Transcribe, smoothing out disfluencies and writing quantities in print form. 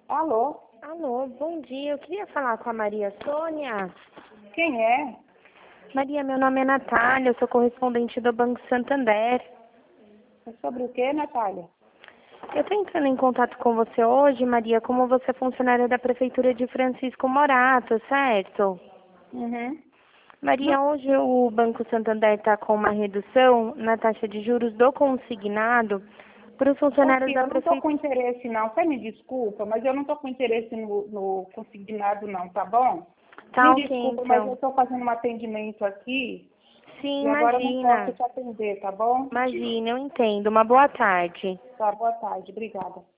Alô? Alô, bom dia. Eu queria falar com a Maria Sônia. Quem é? Maria, meu nome é Natália, eu sou correspondente do Banco Santander. É sobre o quê, Natália? Eu estou entrando em contato com você hoje, Maria, como você é funcionária da Prefeitura de Francisco Morato, certo? Uhum. Maria, hoje o Banco Santander está com uma redução na taxa de juros do consignado para os funcionários Aqui, da eu não estou com Prefeitura. interesse não. Você me desculpa, mas eu não estou com interesse no consignado não, tá bom? Tá Me ok, desculpa, mas eu então. estou fazendo um atendimento aqui Sim, e agora eu não posso imagina. te atender, tá bom? Imagina, eu entendo. Uma boa tarde. Tá, boa tarde. Obrigada.